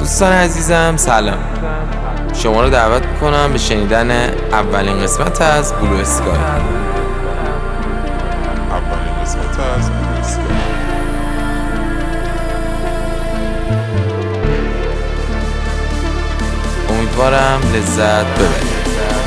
دوستان عزیزم سلام، شما رو دعوت میکنم به شنیدن اولین قسمت از بلو اسکای. امیدوارم لذت ببرید.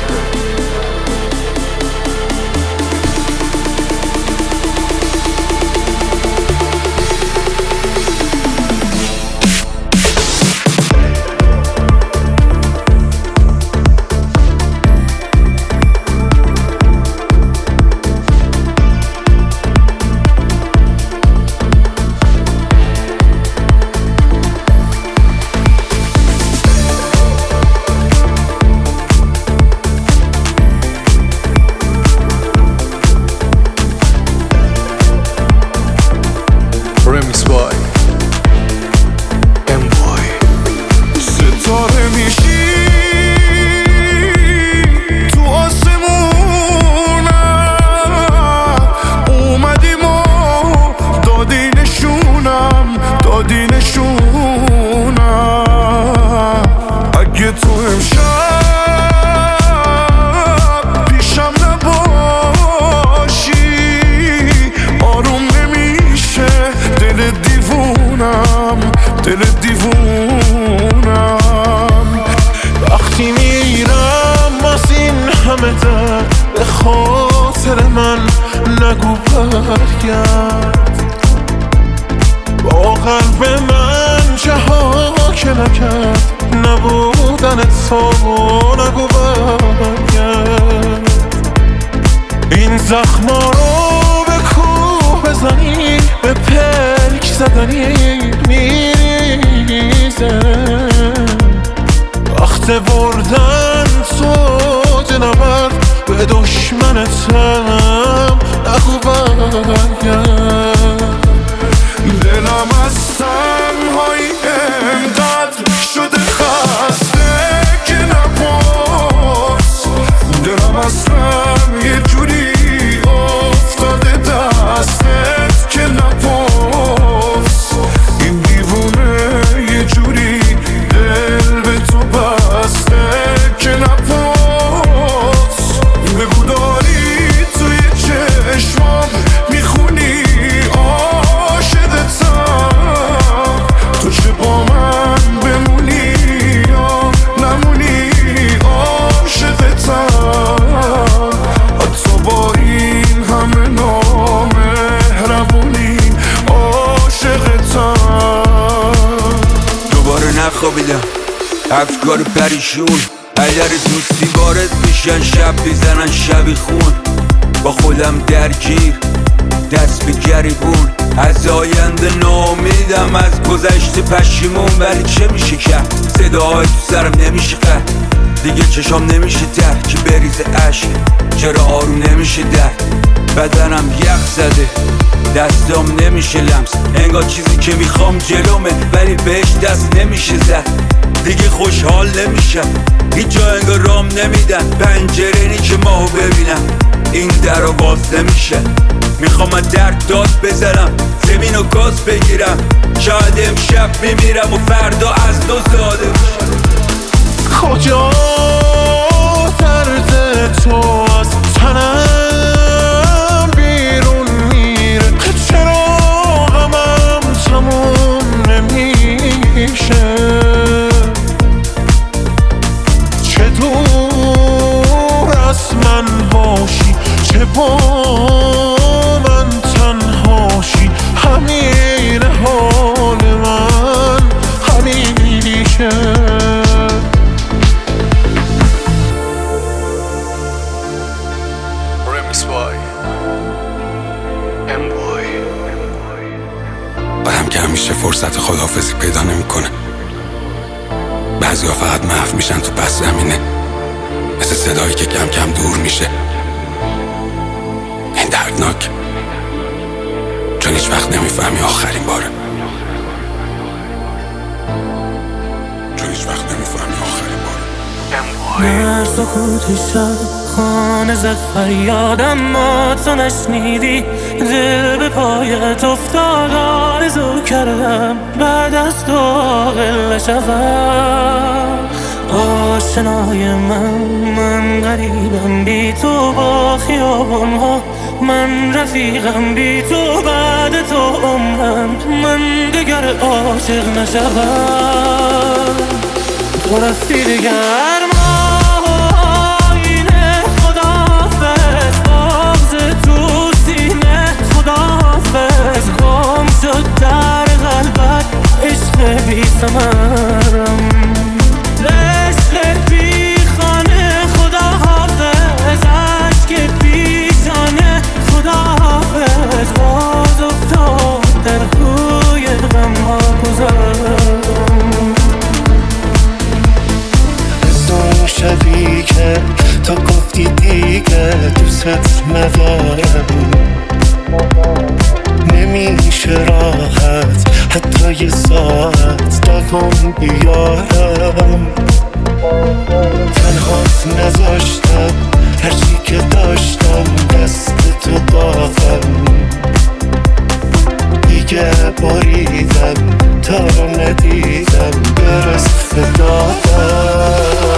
Remix by M-Boy. ستاره میشی تو آسمونم، اومدیم و دادی نشونم. اگه تو امشب پیشم نباشی آروم نمیشه دل دیوونم. وقتی میرم از این همه درد به خاطر من نگو برگرد، با قلب من چه ها که نکرد نبودن تو نگو برگرد. این زخما رو به کوه بزنی به پلک زدنی میریزه، وقت بردن تو نبرد به دشمنتم نگو برگرد. دلم از تنهایی انقدر شده خسته که نپرس، دلم اصلا یه جوری افتاده دستت که نپرس. این دیوونه یه جوری دل به تو بسته که نپرس. بگو داری توی چشمام میخونی عاشقتم، تو چه با من بمونی یا نمونی عاشقتم. حتی با این همه نامهربونی عاشقتم. دوباره نخوابیدم، افکار پریشون اگر دوستی وارد میشن شب میزنن شبی خون. با خودم درگیر دست به گریبون، از آینده ناامیدم، از گذشته پشیمون. ولی چه میشه کرد؟ صداهای تو سرم نمیشه قد، دیگه چشام نمیشه در که بریزه عشق. چرا آروم نمیشه درد؟ بدنم یخ زده، دستام نمیشه لمس، انگار چیزی که میخوام جلومه ولی بهش دست نمیشه زد. دیگه خوشحال نمیشم، هیچ جا انگار رام نمیدن، پنجره نی که ماهو ببینم این در رو باز نمیشه. میخوام از درد داد بزنم، زمین و گاز بگیرم، شاید امشب میمیرم و فردا از دو زاده میشم. کجا درد تو از تنم بیرون میره، چرا غمم تموم نمیشه؟ چه دور از من باشی، چه با من تنهاشی، همین حال من همیشه. Remix by M-Boy. آدم که همیشه فرصت خداحافظی پیدا نمیکنه، بعضی‌ها فقط محو میشن تو پس زمینه، مثل صدایی که کم کم دور میشه. این دردناک، چون هیچ وقت نمیفهمی آخرین باره. چون هیچ وقت نمیفهمی آخرین باره. در سکوت شب خانه زد فریادم، ما تو نشنیدی، دل به پایت افتاد، آرزو کردم بعد از تو عاقل شوم. آشنای من غریبم بی تو با خیابان ها، من رفیقم بی تو بعد تو عمرم، من دیگر عاشق نشوم. تو رفتی دیگر ماینه، خداحافظ بغض تو سینه، خداحافظ گم شد در قلبت عشق بی ثمرم، عشق بی خانه، خداحافظ عشق بی جانه، خداحافظ باز افتاد در کوی غم ها گذرم. شبی که تو گفتی دیگه دوست ندارم، نمیشه راحت حتی یه ساعت دوام بیارم. تنهات نذاشتم هرچی که داشتم دست تو دادم، دیگه بریدم تا رو ندیدم برس دادم.